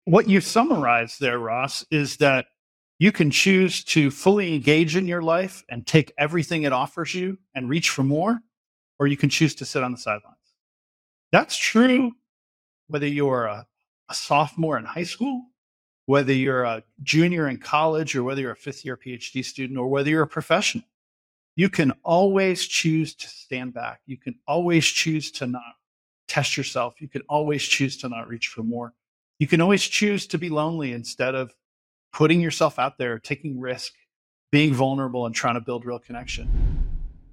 What you summarize there, Ross, is that you can choose to fully engage in your life and take everything it offers you and reach for more, or you can choose to sit on the sidelines. That's true whether you're a sophomore in high school, whether you're a junior in college, or whether you're a fifth year PhD student, or whether you're a professional. You can always choose to stand back. You can always choose to not test yourself. You can always choose to not reach for more. You can always choose to be lonely instead of putting yourself out there, taking risk, being vulnerable, and trying to build real connection.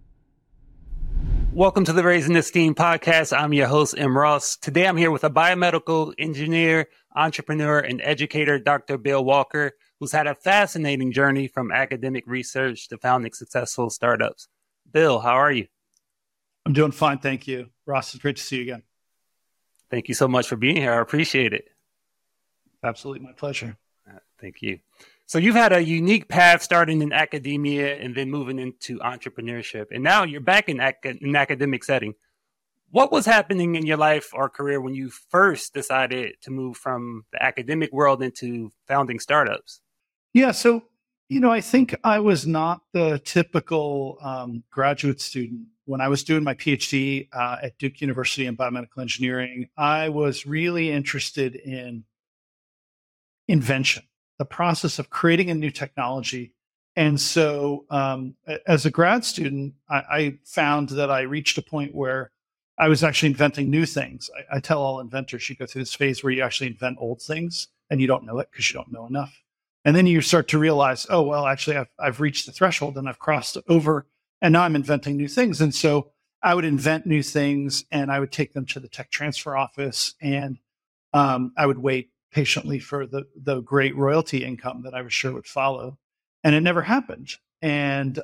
Welcome to the Raising Esteem podcast. I'm your host, M. Ross. Today I'm here with a biomedical engineer, entrepreneur, and educator, Dr. Bill Walker, who's had a fascinating journey from academic research to founding successful startups. Bill, how are you? I'm doing fine, thank you. Ross, it's great to see you again. Thank you so much for being here. I appreciate it. Absolutely, my pleasure. Thank you. So you've had a unique path starting in academia and then moving into entrepreneurship. And now you're back in an academic setting. What was happening in your life or career when you first decided to move from the academic world into founding startups? Yeah, so, I think I was not the typical graduate student. When I was doing my PhD at Duke University in biomedical engineering, I was really interested in invention, the process of creating a new technology. And so as a grad student, I found that I reached a point where I was actually inventing new things. I tell all inventors, you go through this phase where you actually invent old things and you don't know it because you don't know enough. And then you start to realize, oh, well, actually, I've reached the threshold and I've crossed over and now I'm inventing new things. And so I would invent new things and I would take them to the tech transfer office and I would wait patiently for the great royalty income that I was sure would follow. And it never happened. And,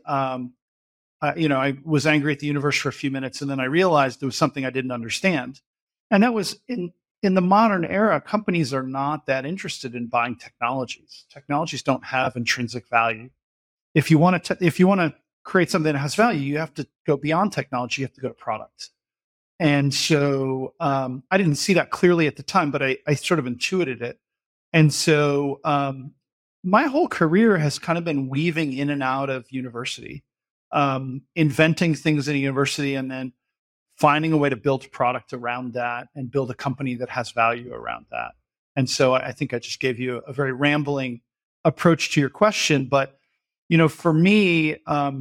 I was angry at the universe for a few minutes, and then I realized there was something I didn't understand. And that was in the modern era, companies are not that interested in buying technologies. Technologies don't have intrinsic value. If you want to create something that has value, you have to go beyond technology. You have to go to product. And so I didn't see that clearly at the time, but I sort of intuited it. And so my whole career has kind of been weaving in and out of university, inventing things in a university and then finding a way to build product around that and build a company that has value around that. And so I think I just gave you a very rambling approach to your question. But, for me,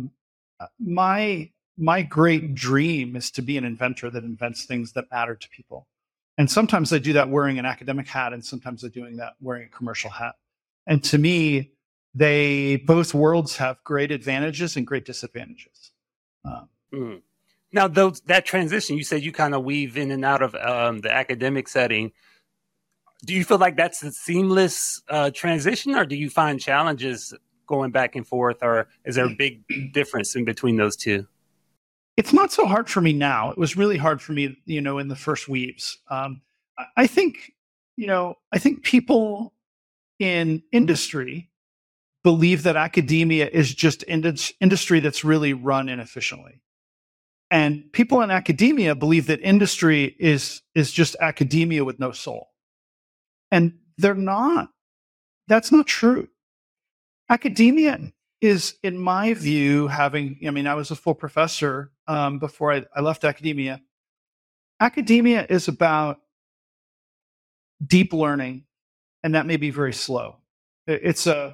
my great dream is to be an inventor that invents things that matter to people. And sometimes I do that wearing an academic hat, and sometimes I'm doing that wearing a commercial hat. And to me, both worlds have great advantages and great disadvantages. Now, that transition, you said you kind of weave in and out of the academic setting. Do you feel like that's a seamless transition, or do you find challenges going back and forth, or is there a big difference in between those two? It's not so hard for me now. It was really hard for me, in the first weaves. I think people in industry believe that academia is just industry that's really run inefficiently. And people in academia believe that industry is just academia with no soul. And they're not. That's not true. Academia is, in my view, I was a full professor before I left academia. Academia is about deep learning, and that may be very slow. It's a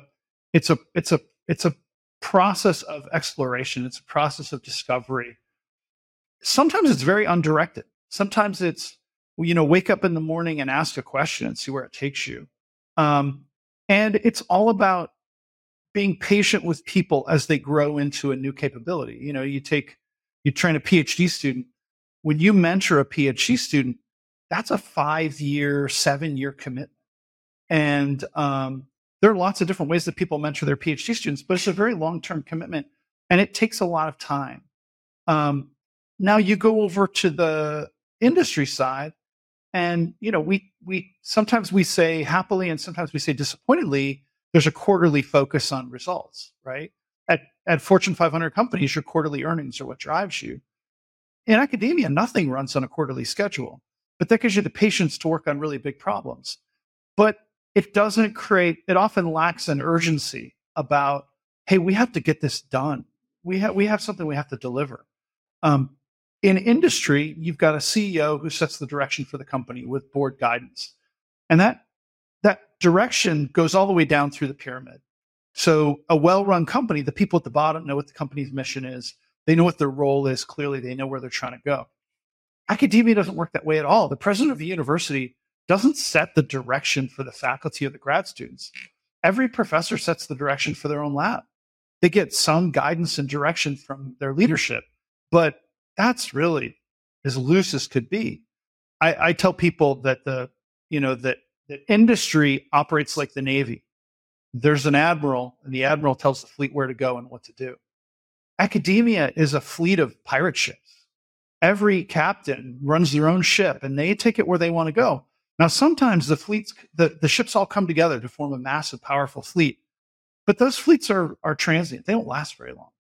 process of exploration. It's a process of discovery. Sometimes it's very undirected. Sometimes it's, wake up in the morning and ask a question and see where it takes you. And it's all about being patient with people as they grow into a new capability. You train a PhD student. When you mentor a PhD student, that's a 5-year, 7-year commitment. And there are lots of different ways that people mentor their PhD students, but it's a very long-term commitment and it takes a lot of time. Now you go over to the industry side and, we sometimes we say happily and sometimes we say disappointedly, there's a quarterly focus on results, right? At Fortune 500 companies, your quarterly earnings are what drives you. In academia, nothing runs on a quarterly schedule, but that gives you the patience to work on really big problems. But it often lacks an urgency about, hey, we have to get this done. We have something we have to deliver. Um, in industry, you've got a CEO who sets the direction for the company with board guidance. And that direction goes all the way down through the pyramid. So a well-run company, the people at the bottom know what the company's mission is. They know what their role is. Clearly, they know where they're trying to go. Academia doesn't work that way at all. The president of the university doesn't set the direction for the faculty or the grad students. Every professor sets the direction for their own lab. They get some guidance and direction from their leadership, but that's really as loose as could be. I tell people that that industry operates like the Navy. There's an admiral, and the admiral tells the fleet where to go and what to do. Academia is a fleet of pirate ships. Every captain runs their own ship, and they take it where they want to go. Now, sometimes the ships all come together to form a massive, powerful fleet, but those fleets are transient. They don't last very long.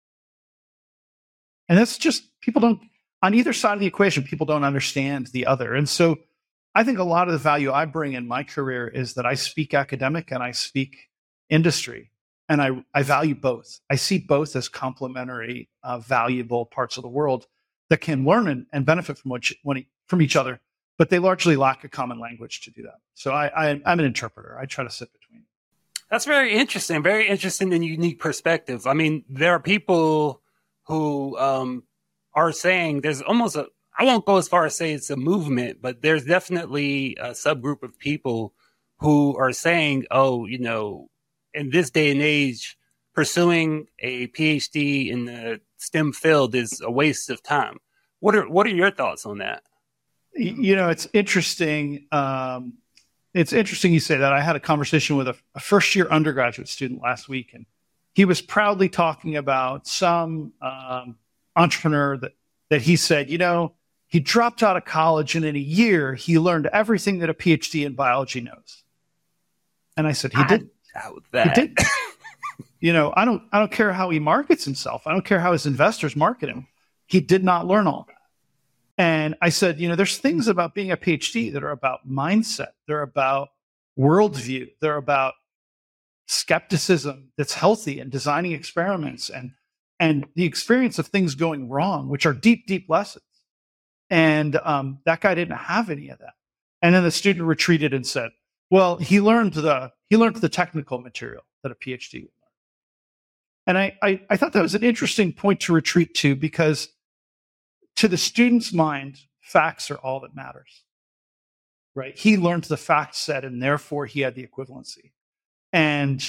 And that's just, people don't, on either side of the equation, people don't understand the other. And so I think a lot of the value I bring in my career is that I speak academic and I speak industry, and I value both. I see both as complementary, valuable parts of the world that can learn and benefit from each other, but they largely lack a common language to do that. So I'm an interpreter. I try to sit between. That's very interesting and unique perspective. I mean, there are people who are saying there's almost I won't go as far as say it's a movement, but there's definitely a subgroup of people who are saying, oh, in this day and age, pursuing a PhD in the STEM field is a waste of time. What are your thoughts on that? It's interesting. It's interesting you say that. I had a conversation with a first-year undergraduate student last week, and he was proudly talking about some entrepreneur that he said, he dropped out of college, and in a year, he learned everything that a PhD in biology knows. And I said, he didn't. He didn't. I don't care how he markets himself. I don't care how his investors market him. He did not learn all that. And I said, there's things about being a PhD that are about mindset. They're about worldview. They're about skepticism that's healthy and designing experiments and the experience of things going wrong, which are deep, deep lessons. And that guy didn't have any of that. And then the student retreated and said, well, he learned the technical material that a PhD would learn. And I thought that was an interesting point to retreat to, because to the student's mind, facts are all that matters, right? He learned the fact set, and therefore he had the equivalency. And,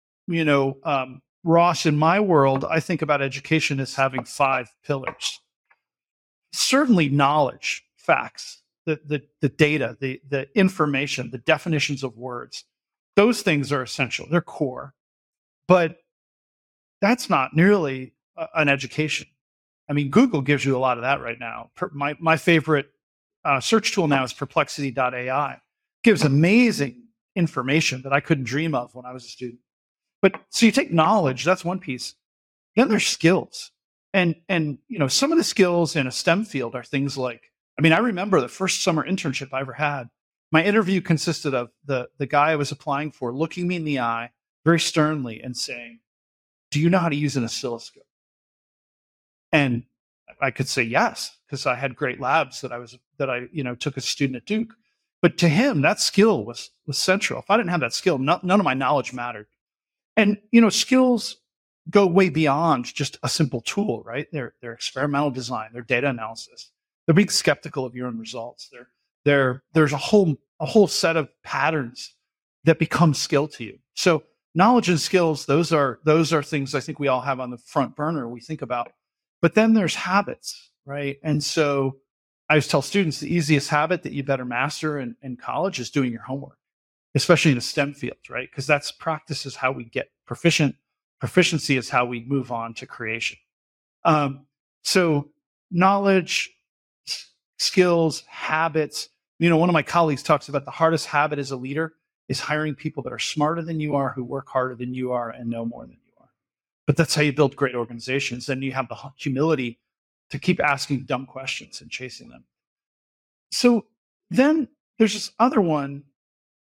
Ross, in my world, I think about education as having 5 pillars. Certainly knowledge, facts, the data, the information, the definitions of words. Those things are essential. They're core. But that's not nearly an education. I mean, Google gives you a lot of that right now. My favorite search tool now is Perplexity.ai. Gives amazing information that I couldn't dream of when I was a student. But so you take knowledge, that's one piece. Then there's skills. And some of the skills in a STEM field are things like, I remember the first summer internship I ever had. My interview consisted of the guy I was applying for looking me in the eye very sternly and saying, do you know how to use an oscilloscope? And I could say yes, because I had great labs that I took a student at Duke. But to him, that skill was central. If I didn't have that skill, none of my knowledge mattered. And skills go way beyond just a simple tool, right? They're experimental design, they're data analysis. They're being skeptical of your own results. There's a whole set of patterns that become skill to you. So knowledge and skills, those are things I think we all have on the front burner we think about. But then there's habits, right? And so I always tell students the easiest habit that you better master in college is doing your homework, especially in a STEM field, right? Because practice is how we get proficient. Proficiency is how we move on to creation. So knowledge, skills, habits. One of my colleagues talks about the hardest habit as a leader is hiring people that are smarter than you are, who work harder than you are, and know more than you are. But that's how you build great organizations. And you have the humility to keep asking dumb questions and chasing them. So then there's this other one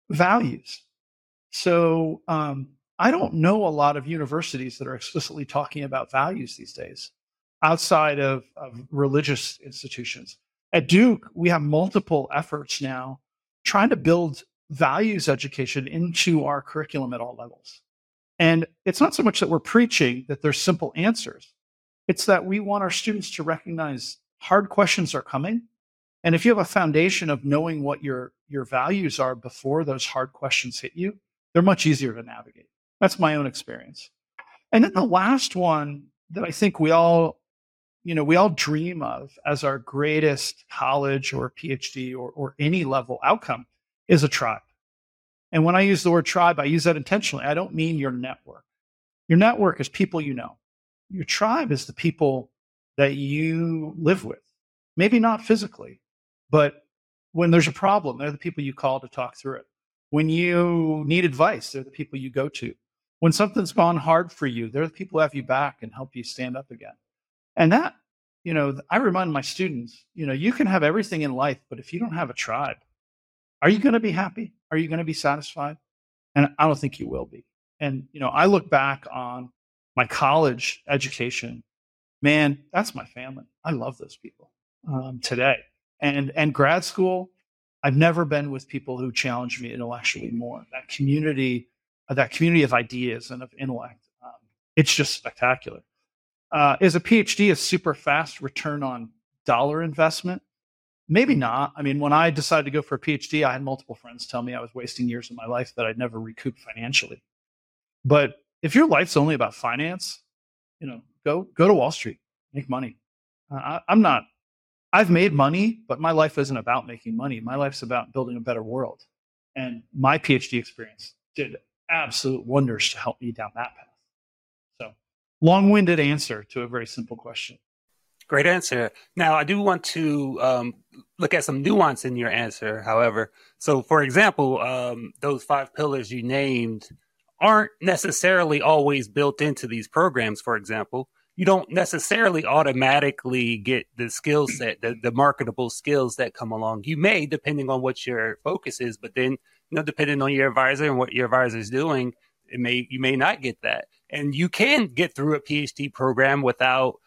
values. So I don't know a lot of universities that are explicitly talking about values these days outside of religious institutions. At Duke, we have multiple efforts now trying to build values education into our curriculum at all levels. And it's not so much that we're preaching that there's simple answers. It's that we want our students to recognize hard questions are coming. And if you have a foundation of knowing what your values are before those hard questions hit you, they're much easier to navigate. That's my own experience. And then the last one that I think we all dream of as our greatest college or PhD or any level outcome is a tribe. And when I use the word tribe, I use that intentionally. I don't mean your network. Your network is people you know. Your tribe is the people that you live with. Maybe not physically, but when there's a problem, they're the people you call to talk through it. When you need advice, they're the people you go to. When something's gone hard for you, they're the people who have you back and help you stand up again. And that, I remind my students, you can have everything in life, but if you don't have a tribe, are you going to be happy? Are you going to be satisfied? And I don't think you will be. And, I look back on my college education, man, that's my family. I love those people today. And grad school, I've never been with people who challenge me intellectually more. That community of ideas and of intellect, it's just spectacular. Is a PhD a super fast return on dollar investment? Maybe not. I mean, when I decided to go for a PhD, I had multiple friends tell me I was wasting years of my life that I'd never recoup financially. But if your life's only about finance, go to Wall Street, make money. I've made money, but my life isn't about making money. My life's about building a better world. And my PhD experience did absolute wonders to help me down that path. So, long-winded answer to a very simple question. Great answer. Now, I do want to look at some nuance in your answer, however. So, for example, those 5 pillars you named aren't necessarily always built into these programs, for example. You don't necessarily automatically get the skill set, the marketable skills that come along. You may, depending on what your focus is, but then, depending on your advisor and what your advisor is doing, you may not get that. And you can get through a PhD program without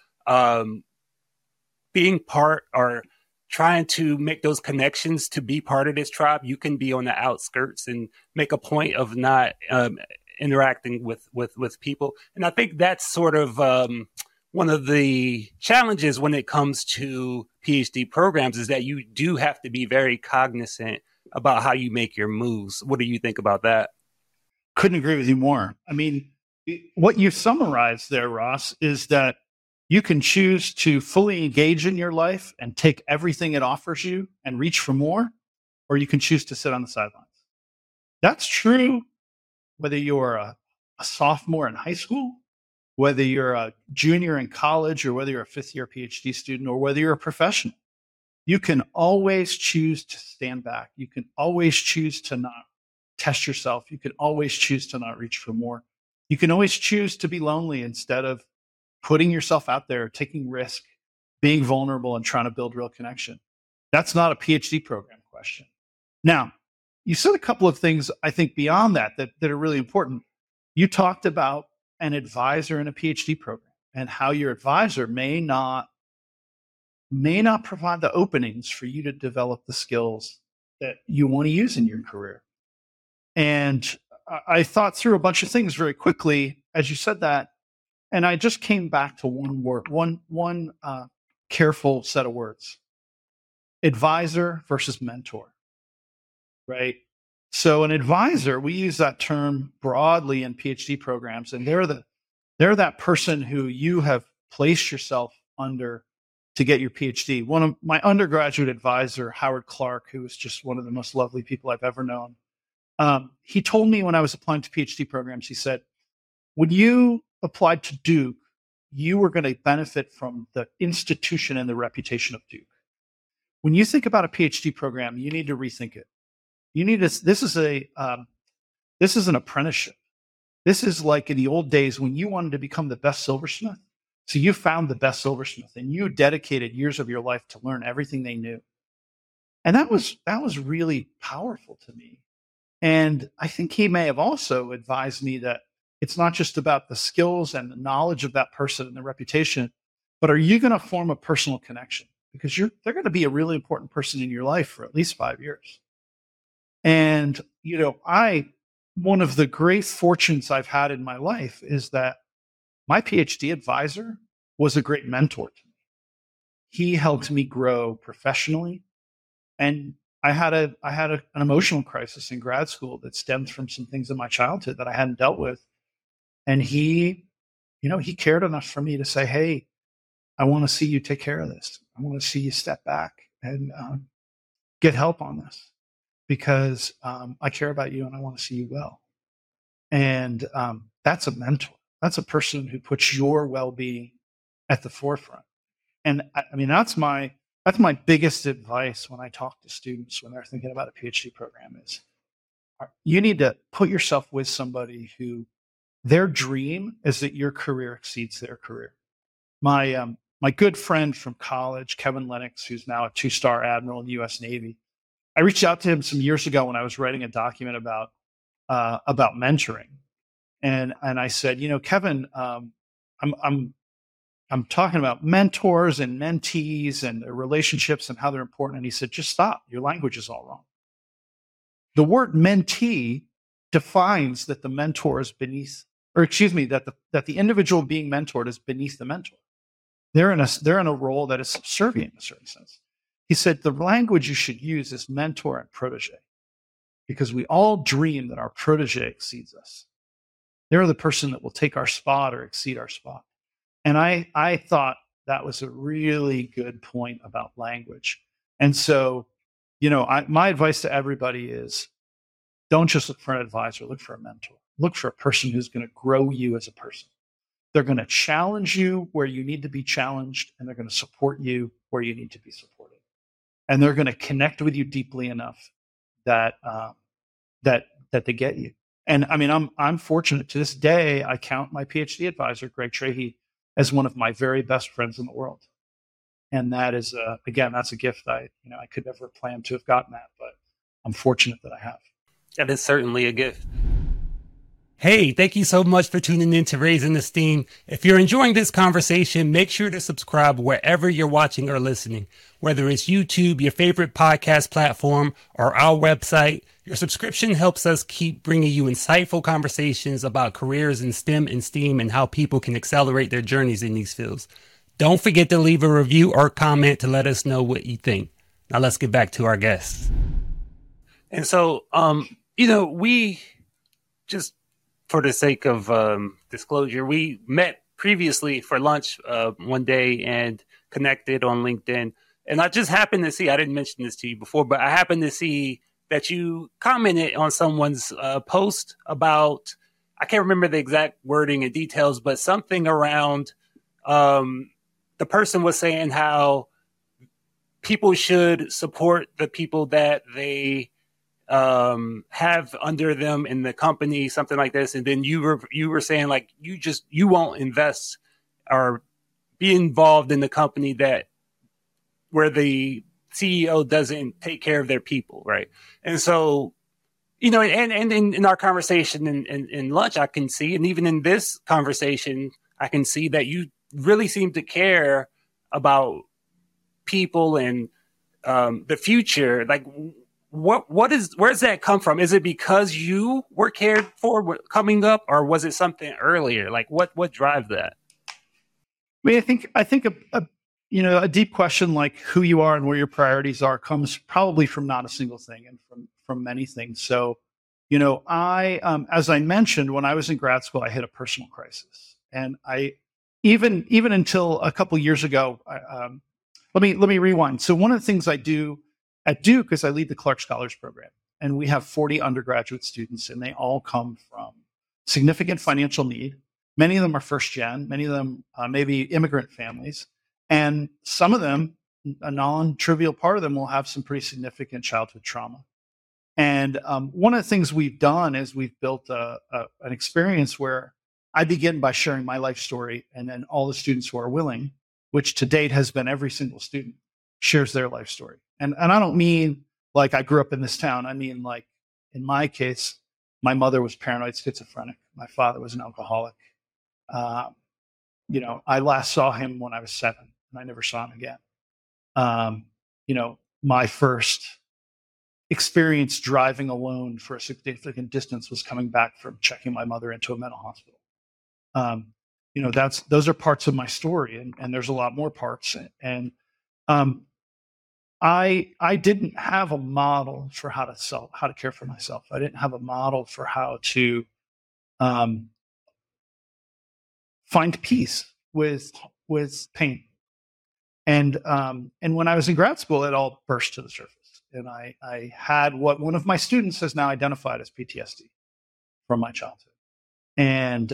being part or trying to make those connections to be part of this tribe. You can be on the outskirts and make a point of not interacting with people. And I think that's sort of one of the challenges when it comes to PhD programs, is that you do have to be very cognizant about how you make your moves. What do you think about that? Couldn't agree with you more. I mean, what you summarized there, Ross, is that you can choose to fully engage in your life and take everything it offers you and reach for more, or you can choose to sit on the sidelines. That's true whether you're a sophomore in high school, whether you're a junior in college, or whether you're a 5th-year PhD student, or whether you're a professional. You can always choose to stand back. You can always choose to not test yourself. You can always choose to not reach for more. You can always choose to be lonely instead of putting yourself out there, taking risk, being vulnerable, and trying to build real connection. That's not a PhD program question. Now, you said a couple of things, I think, beyond that are really important. You talked about an advisor in a PhD program and how your advisor may not provide the openings for you to develop the skills that you want to use in your career. And I thought through a bunch of things very quickly as you said that, and I just came back to one word, one careful set of words: advisor versus mentor. Right? So an advisor, we use that term broadly in PhD programs, and they're that person who you have placed yourself under to get your PhD. One of my undergraduate advisor, Howard Clark, who is just one of the most lovely people I've ever known, he told me when I was applying to PhD programs, he said, when you applied to Duke, you were going to benefit from the institution and the reputation of Duke. When you think about a PhD program, you need to rethink it. You need to. This is an apprenticeship. This is like in the old days when you wanted to become the best silversmith. So you found the best silversmith, and you dedicated years of your life to learn everything they knew. And that was really powerful to me. And I think he may have also advised me that it's not just about the skills and the knowledge of that person and the reputation, but are you going to form a personal connection? Because they're going to be a really important person in your life for at least 5 years. And, one of the great fortunes I've had in my life is that my PhD advisor was a great mentor to me. He helped me grow professionally. And I had an emotional crisis in grad school that stemmed from some things in my childhood that I hadn't dealt with. And he cared enough for me to say, hey, I want to see you take care of this. I want to see you step back and get help on this because I care about you and I want to see you well. And that's a mentor. That's a person who puts your well-being at the forefront. And I mean, that's my biggest advice when I talk to students when they're thinking about a PhD program is you need to put yourself with somebody who their dream is that your career exceeds their career. My good friend from college, Kevin Lennox, who's now a 2-star admiral in the U.S. Navy, I reached out to him some years ago when I was writing a document about mentoring, and I said, Kevin, I'm talking about mentors and mentees and their relationships and how they're important. And he said, just stop. Your language is all wrong. The word mentee defines that the mentor is beneath, or excuse me, that the individual being mentored is beneath the mentor. They're in a role that is subservient in a certain sense. He said, the language you should use is mentor and protege, because we all dream that our protege exceeds us. They're the person that will take our spot or exceed our spot. And I thought that was a really good point about language. And so, my advice to everybody is don't just look for an advisor, look for a mentor. Look for a person who's going to grow you as a person. They're going to challenge you where you need to be challenged, and they're going to support you where you need to be supported. And they're going to connect with you deeply enough that they get you. And I mean, I'm fortunate to this day. I count my PhD advisor, Greg Trahey, as one of my very best friends in the world. And that is, again, that's a gift I could never have planned to have gotten that, but I'm fortunate that I have. That is certainly a gift. Hey, thank you so much for tuning in to Raising the Steam. If you're enjoying this conversation, make sure to subscribe wherever you're watching or listening, whether it's YouTube, your favorite podcast platform, or our website. Your subscription helps us keep bringing you insightful conversations about careers in STEM and STEAM and how people can accelerate their journeys in these fields. Don't forget to leave a review or comment to let us know what you think. Now let's get back to our guests. And so, we just, for the sake of disclosure, we met previously for lunch one day and connected on LinkedIn. And I just happened to see, I didn't mention this to you before, but I happened to see that you commented on someone's post about, I can't remember the exact wording and details, but something around the person was saying how people should support the people that they have under them in the company, something like this. And then you were saying like, you won't invest or be involved in the company where the CEO doesn't take care of their people. Right. And so, and in our conversation in lunch, I can see, and even in this conversation, I can see that you really seem to care about people and the future. Like, where's that come from? Is it because you were cared for coming up, or was it something earlier? Like what drives that? I mean, I think a deep question like who you are and where your priorities are comes probably from not a single thing and from many things. So, I, as I mentioned, when I was in grad school, I hit a personal crisis, and I even until a couple years ago, let me rewind. So one of the things I do at Duke is I lead the Clark Scholars Program, and we have 40 undergraduate students, and they all come from significant financial need. Many of them are first gen, many of them maybe immigrant families, and some of them, a non-trivial part of them, will have some pretty significant childhood trauma. And one of the things we've done is we've built an experience where I begin by sharing my life story, and then all the students who are willing, which to date has been every single student, shares their life story. And I don't mean like I grew up in this town. I mean like in my case, my mother was paranoid schizophrenic. My father was an alcoholic. Uh, I last saw him when I was 7, and I never saw him again. My first experience driving alone for a significant distance was coming back from checking my mother into a mental hospital. Those are parts of my story, and there's a lot more parts. And I didn't have a model for how to care for myself. I didn't have a model for how to find peace with pain. And when I was in grad school, it all burst to the surface. And I had what one of my students has now identified as PTSD from my childhood. And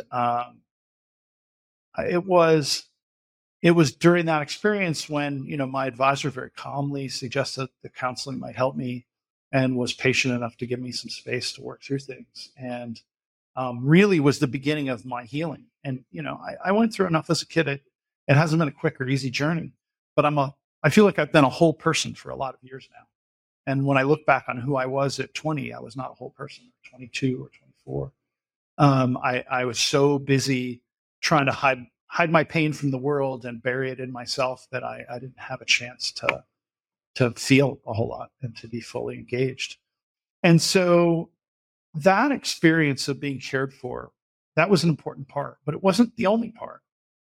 it was during that experience when, my advisor very calmly suggested that counseling might help me and was patient enough to give me some space to work through things. And really was the beginning of my healing. And, I went through enough as a kid. It hasn't been a quick or easy journey, but I feel like I've been a whole person for a lot of years now. And when I look back on who I was at 20, I was not a whole person, or 22 or 24. I was so busy trying to hide my pain from the world and bury it in myself that I didn't have a chance to feel a whole lot and to be fully engaged. And so that experience of being cared for, that was an important part, but it wasn't the only part.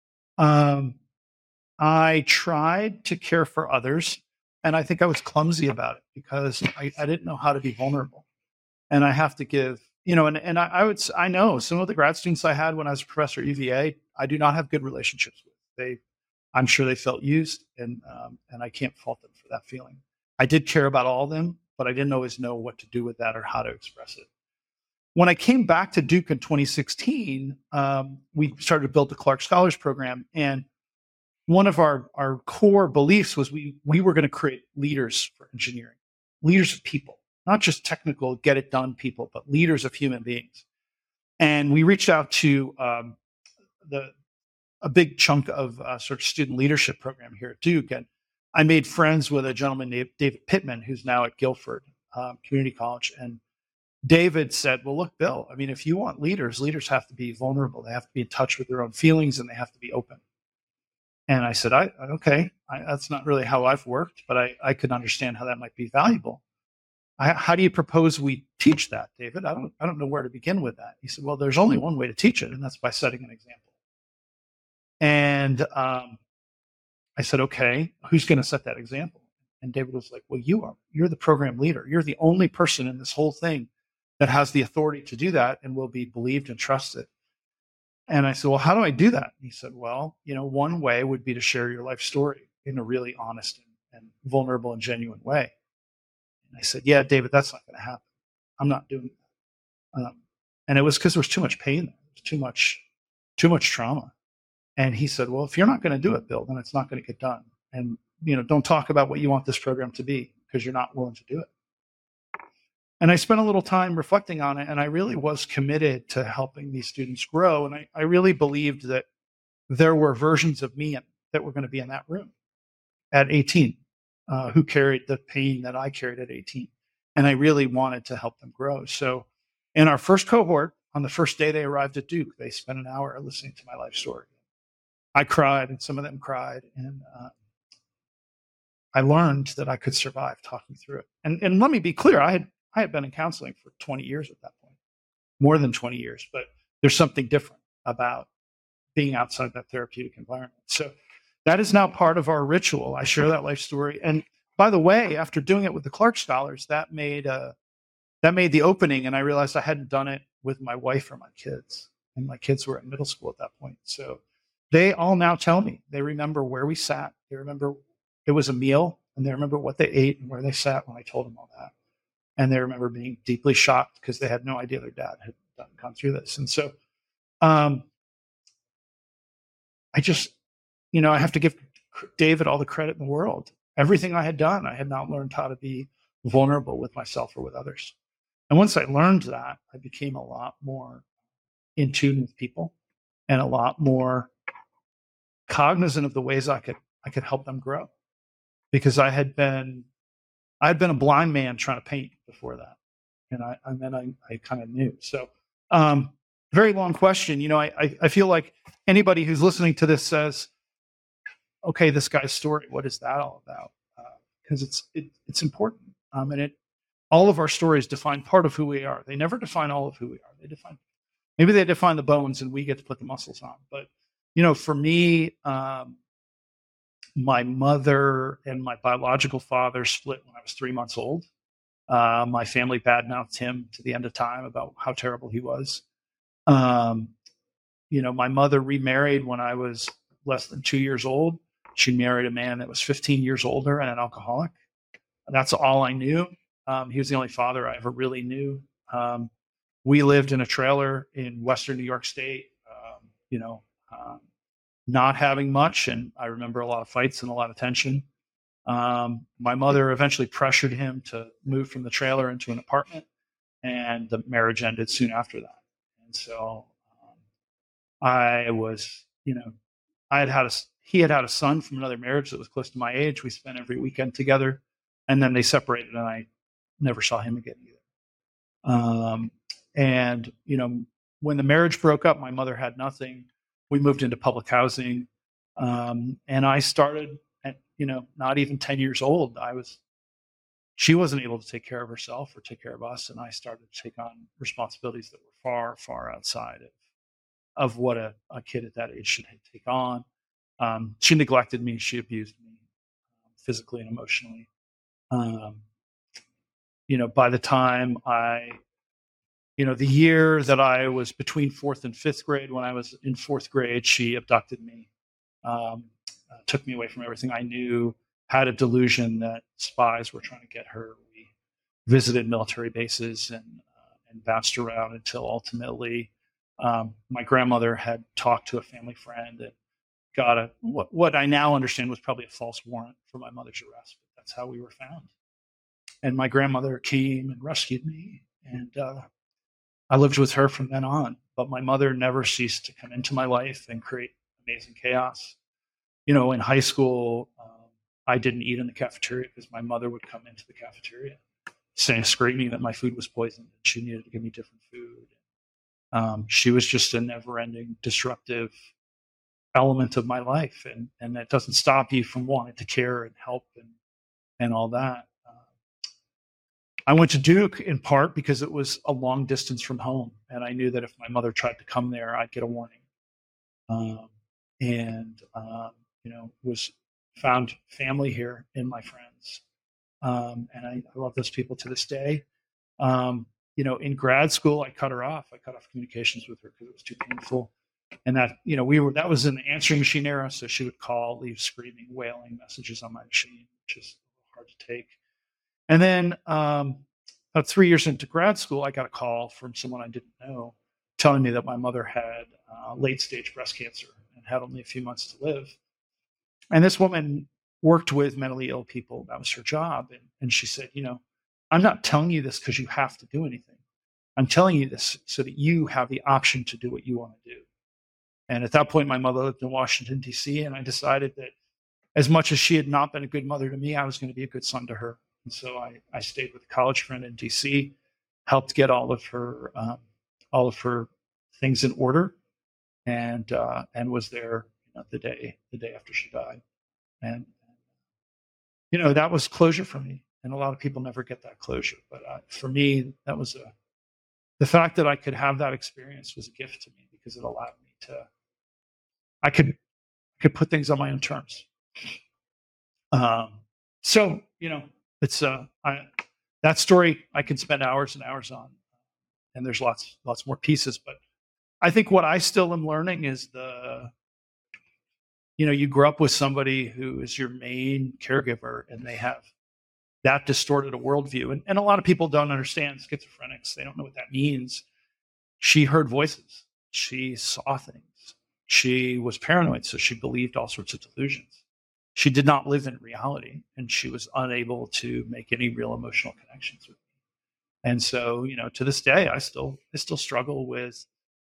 I tried to care for others, and I think I was clumsy about it because I didn't know how to be vulnerable. And I have to give, I know some of the grad students I had when I was a professor at UVA, I do not have good relationships with. I'm sure they felt used, and I can't fault them for that feeling. I did care about all of them, but I didn't always know what to do with that or how to express it. When I came back to Duke in 2016, we started to build the Clark Scholars Program, and one of our core beliefs was we were going to create leaders for engineering, leaders of people, not just technical, get it done people, but leaders of human beings. And we reached out to a big chunk of sort of student leadership program here at Duke. And I made friends with a gentleman named David Pittman, who's now at Guilford Community College. And David said, well, look, Bill, I mean, if you want leaders have to be vulnerable. They have to be in touch with their own feelings, and they have to be open. And I said, okay, that's not really how I've worked, but I could understand how that might be valuable. How do you propose we teach that, David? I don't know where to begin with that. He said, well, there's only one way to teach it, and that's by setting an example. And I said, okay, who's going to set that example? And David was like, well, you are. You're the program leader. You're the only person in this whole thing that has the authority to do that and will be believed and trusted. And I said, well, how do I do that? And he said, well, one way would be to share your life story in a really honest and vulnerable and genuine way. And I said, yeah, David, that's not going to happen. I'm not doing that. And it was because there was too much pain there. There was too much trauma. And he said, well, if you're not going to do it, Bill, then it's not going to get done. And, don't talk about what you want this program to be because you're not willing to do it. And I spent a little time reflecting on it, and I really was committed to helping these students grow. And I really believed that there were versions of me that were going to be in that room at 18 who carried the pain that I carried at 18. And I really wanted to help them grow. So in our first cohort, on the first day they arrived at Duke, they spent an hour listening to my life story. I cried, and some of them cried. And I learned that I could survive talking through it. And let me be clear, I had been in counseling for 20 years at that point, more than 20 years, but there's something different about being outside that therapeutic environment. So that is now part of our ritual. I share that life story. And by the way, after doing it with the Clark Scholars, that made the opening, and I realized I hadn't done it with my wife or my kids. And my kids were in middle school at that point. So they all now tell me, they remember where we sat. They remember it was a meal, and they remember what they ate and where they sat when I told them all that. And they remember being deeply shocked because they had no idea their dad had gone through this. And so I just, I have to give David all the credit in the world. Everything I had done, I had not learned how to be vulnerable with myself or with others. And once I learned that, I became a lot more in tune with people and a lot more cognizant of the ways I could help them grow. Because I had been a blind man trying to paint before that. and then I kind of knew. So, very long question. I feel like anybody who's listening to this says, okay, this guy's story, what is that all about? Because it's important. And all of our stories define part of who we are. They never define all of who we are. Maybe they define the bones and we get to put the muscles on. But, for me, my mother and my biological father split when I was 3 months old. My family badmouthed him to the end of time about how terrible he was. My mother remarried when I was less than 2 years old. She married a man that was 15 years older and an alcoholic. That's all I knew. He was the only father I ever really knew. We lived in a trailer in Western New York State, not having much. And I remember a lot of fights and a lot of tension. My mother eventually pressured him to move from the trailer into an apartment, and the marriage ended soon after that. And so I was, he had had a son from another marriage that was close to my age. We spent every weekend together, and then they separated, and I never saw him again either. And when the marriage broke up, my mother had nothing. We moved into public housing, and I started at not even 10 years old. She wasn't able to take care of herself or take care of us, and I started to take on responsibilities that were far, far outside of what a kid at that age should take on. She neglected me. She abused me physically and emotionally. By the time the year that I was between fourth and fifth grade, when I was in fourth grade, she abducted me, took me away from everything I knew, had a delusion that spies were trying to get her. We visited military bases and bounced around until ultimately my grandmother had talked to a family friend and got what I now understand was probably a false warrant for my mother's arrest. But that's how we were found. And my grandmother came and rescued me, and I lived with her from then on. But my mother never ceased to come into my life and create amazing chaos. In high school, I didn't eat in the cafeteria because my mother would come into the cafeteria screaming that my food was poisoned and she needed to give me different food. She was just a never-ending disruptive element of my life, and that doesn't stop you from wanting to care and help and all that. I went to Duke in part because it was a long distance from home, and I knew that if my mother tried to come there, I'd get a warning. Was found family here in my friends, and I love those people to this day. In grad school, I cut her off. I cut off communications with her because it was too painful. And that, that was in the answering machine era. So she would call, leave screaming, wailing messages on my machine, which is hard to take. And then about 3 years into grad school, I got a call from someone I didn't know telling me that my mother had late stage breast cancer and had only a few months to live. And this woman worked with mentally ill people. That was her job. And she said, I'm not telling you this because you have to do anything. I'm telling you this so that you have the option to do what you want to do. And at that point, my mother lived in Washington, D.C., and I decided that as much as she had not been a good mother to me, I was going to be a good son to her. And so I stayed with a college friend in D.C., helped get all of her things in order, and was there the day after she died. And that was closure for me. And a lot of people never get that closure, but for me, that was the fact that I could have that experience was a gift to me because it allowed me to. I could put things on my own terms. So it's that story I can spend hours and hours on, and there's lots more pieces. But I think what I still am learning is you grow up with somebody who is your main caregiver, and they have that distorted a worldview, and a lot of people don't understand schizophrenics. They don't know what that means. She heard voices. She saw things. She was paranoid, so she believed all sorts of delusions. She did not live in reality, and she was unable to make any real emotional connections with me. And so, to this day, I still struggle with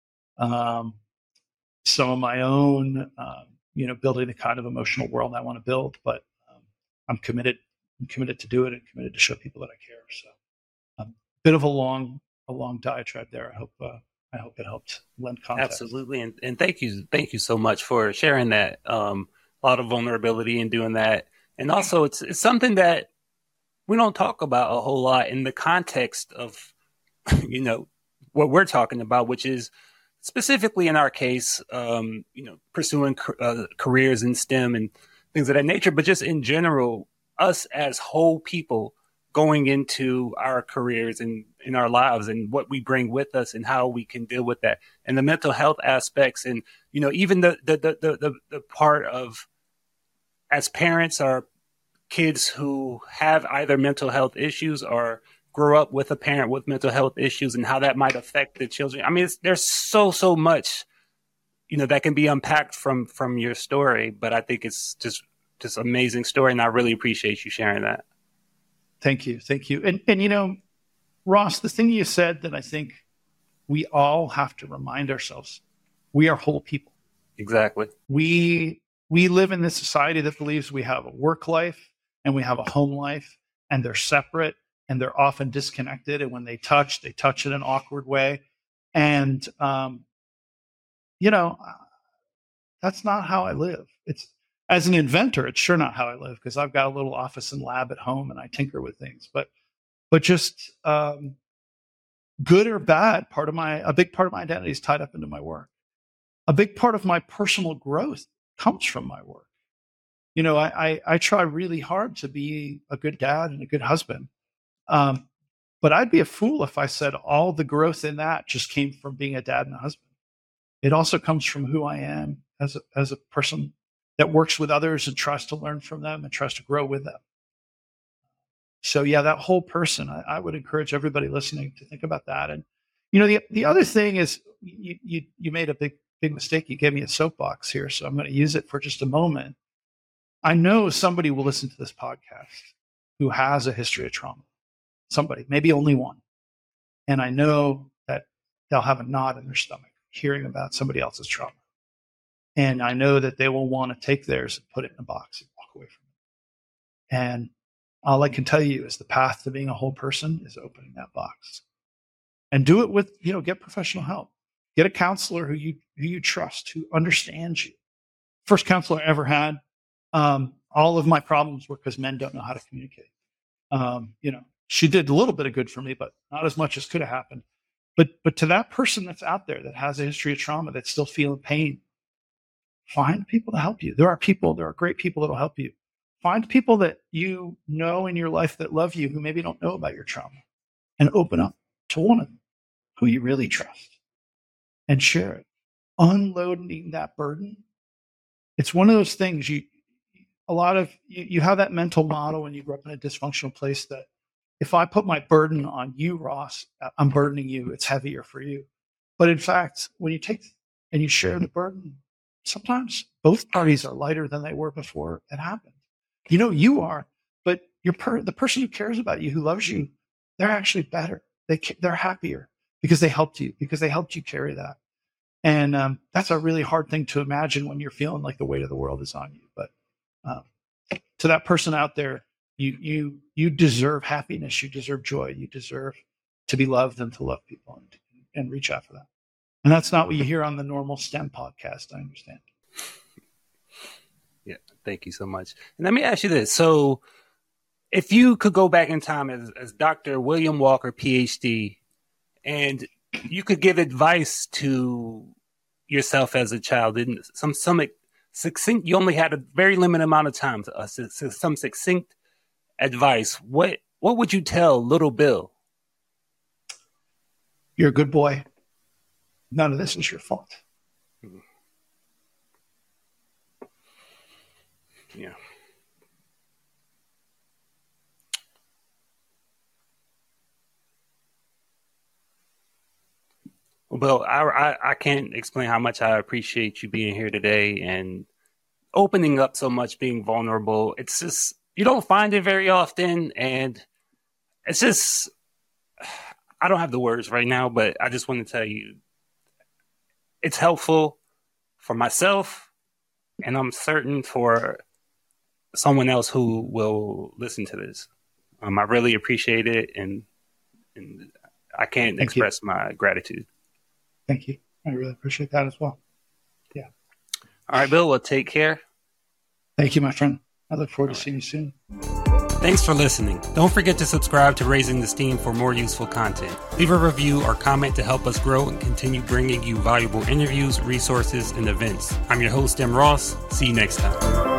some of my own, building the kind of emotional world I want to build. But I'm committed to do it and committed to show people that I care. So bit of a long diatribe there. I hope it helped lend context. Absolutely, and thank you so much for sharing that. A lot of vulnerability in doing that, and also it's something that we don't talk about a whole lot in the context of what we're talking about, which is specifically in our case, pursuing careers in STEM and things of that nature, but just in general, us as whole people going into our careers and in our lives and what we bring with us and how we can deal with that and the mental health aspects. And, even the part of, as parents, our kids who have either mental health issues or grow up with a parent with mental health issues and how that might affect the children. I mean, there's so much, that can be unpacked from your story, but I think it's just amazing story. And I really appreciate you sharing that. Thank you. And Ross, the thing you said that I think we all have to remind ourselves, we are whole people. Exactly. We live in this society that believes we have a work life and we have a home life, and they're separate and they're often disconnected. And when they touch in an awkward way. And, that's not how I live. It's, as an inventor, it's sure not how I live, because I've got a little office and lab at home and I tinker with things. But just good or bad, a big part of my identity is tied up into my work. A big part of my personal growth comes from my work. I try really hard to be a good dad and a good husband. But I'd be a fool if I said all the growth in that just came from being a dad and a husband. It also comes from who I am as a person that works with others and tries to learn from them and tries to grow with them. So yeah, that whole person, I would encourage everybody listening to think about that. And, the other thing is you made a big mistake. You gave me a soapbox here, so I'm going to use it for just a moment. I know somebody will listen to this podcast who has a history of trauma. Somebody, maybe only one. And I know that they'll have a knot in their stomach hearing about somebody else's trauma. And I know that they will want to take theirs and put it in a box and walk away from it. And all I can tell you is the path to being a whole person is opening that box. And do it with, get professional help. Get a counselor who you trust, who understands you. First counselor I ever had, all of my problems were because men don't know how to communicate. She did a little bit of good for me, but not as much as could have happened. But to that person that's out there that has a history of trauma, that's still feeling pain, find people to help you. There are great people that will help you. Find people that you know in your life that love you, who maybe don't know about your trauma, and open up to one of them who you really trust and share it. Unloading that burden. It's one of those things you have that mental model when you grew up in a dysfunctional place that if I put my burden on you, Ross, I'm burdening you. It's heavier for you. But in fact, when you take and you share the burden, sometimes both parties are lighter than they were before it happened. You are, but the person who cares about you, who loves you, they're actually better. They're happier because they helped you carry that. And that's a really hard thing to imagine when you're feeling like the weight of the world is on you. But to that person out there, you deserve happiness. You deserve joy. You deserve to be loved and to love people and reach out for that. And that's not what you hear on the normal STEM podcast. I understand. Yeah. Thank you so much. And let me ask you this. So if you could go back in time as Dr. William Walker, PhD, and you could give advice to yourself as a child in some succinct, you only had a very limited amount of time, some succinct advice, what would you tell little Bill? You're a good boy. None of this is your fault. Yeah. Well, I can't explain how much I appreciate you being here today and opening up so much, being vulnerable. It's just, you don't find it very often. And it's just, I don't have the words right now, but I just want to tell you, it's helpful for myself, and I'm certain for someone else who will listen to this. I really appreciate it. And And I can't express my gratitude. Thank you. I really appreciate that as well. Yeah. All right, Bill, well, take care. Thank you, my friend. I look forward to seeing you soon. Thanks for listening. Don't forget to subscribe to Raising the Steam for more useful content. Leave a review or comment to help us grow and continue bringing you valuable interviews, resources, and events. I'm your host, Tim Ross. See you next time.